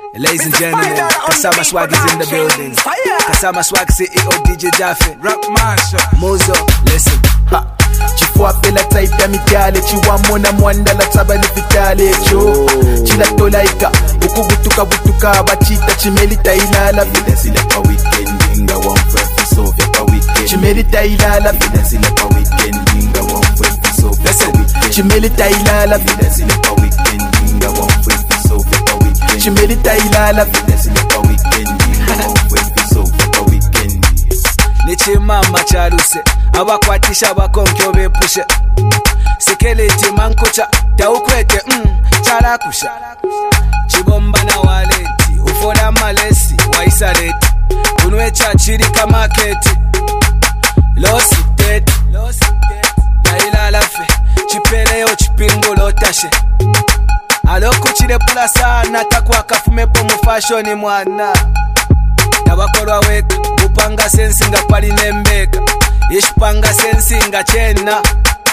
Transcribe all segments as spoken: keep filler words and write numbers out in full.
Ladies and gentlemen, Kasama Swag is in the building. Kasama Swag C E O D J Jaffe, Rap Marshall, Mozo, listen. Ha. Chifua pela type ya mikale, chiwa mona mwanda la taba ni fitale cho. Chila tolaika, uku butuka butuka, bachita chimelita ilala. Vile zile pa weekend, inga wamfrefi sofya pa weekend. Chimelita ilala. Vile zile pa weekend, inga wamfrefi sofya pa weekend. Chimelita ilala. Vile zile pa weekend, inga wamfrefi sofya pa weekend. Chimelita ilala. Vile zile pa weekend, inga wamfrefi sofya pa weekend. Nichimama charuse, abakwatisha abakonkyo bepushe. Sikeleti mankucha, taukwete mm, charakusha. Chibomba na waleti, ufoda malesi, waisaleti. Unwe chachirika maketi, losi tete, na ilala fe, chipeleo chipingu lotashe. Aloku chile pula sana, takwa kafume po mufashoni mwana. Tabakorwa weka, upanga sensinga pali nembeka. Ishpanga sensinga chena.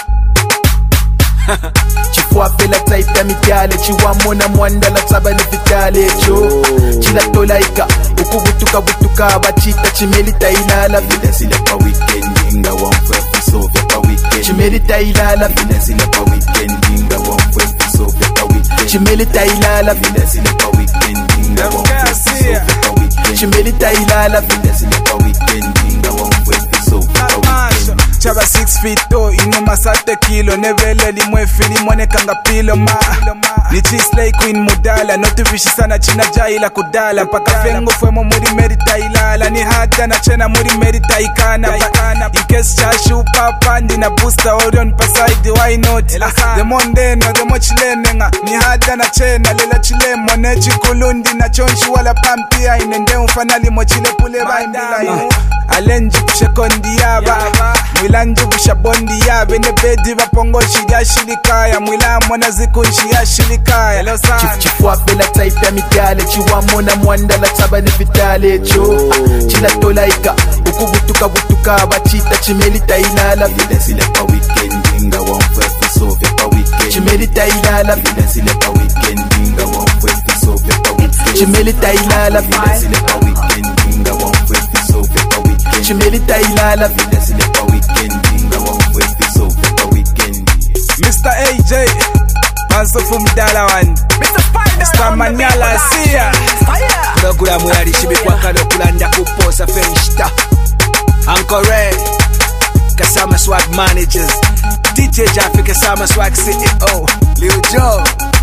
Chifua pela type ya mikale, chiwa mona mwanda la taba ni fitale cho. Chila tolaika, uku butuka butuka, bachita chimelita ilala. Vile zile pa weekend, inga wamfrefi sofya pa weekend. Chimelita ilala. Vile zile pa weekend, inga wamfrefi sofya pa weekend. Chimelita ilala. Vile zile pa weekend, inga wamfrefi sofya pa weekend. Chimelita ilala. Vile zile pa weekend, inga wamfrefi sofya pa weekend. Chaba six feet tall, inoma sate kilo. Nevele limwe fili mwone kanga pilo ma. Nichi slay queen mudala, notivishi sana china jaila kudala. Mpaka fengo fwemo muri merita ilala. Ni hata na chena muri merita ikana. Ikes chashu papa, ndina booster orion pasaidi, why not? The monde no the mo chilene nga. Ni hata na chena, lela chile mwone chikulundi na chonshi wala pampia. Inende mfanali mo chile pule bandila. Alenji kushe kondi yaba, mwilanji busha bondi yabe. Nebedi vapongo shidi shilikaya, mwila mwana zikunshi ya shilikaya. Leo sana Chif chifua pela type ya mikale, chiwa mona mwanda la taba ni fitale cho. Chila tolaika, uku butuka butuka, bachita chimelita ilala. Vile zile pa weekend, inga wamfrefi sofya pa weekend. Chimelita ilala. Vile zile pa weekend, inga wamfrefi sofya pa weekend. Chimelita ilala. Vile zile pa weekend, inga wamfrefi sofya pa weekend. Chimelita ilala. Vile zile pa weekend, inga wamfrefi sofya pa weekend. Mister A J, Manso Fumdala one, Mister Manyala Sia. Programu yali shibikwa kano kulanda kuposa fenshita. Uncle Ray, Kasama Swag Managers, D J Jaffe, Kasama Swag C E O, Lil Joe.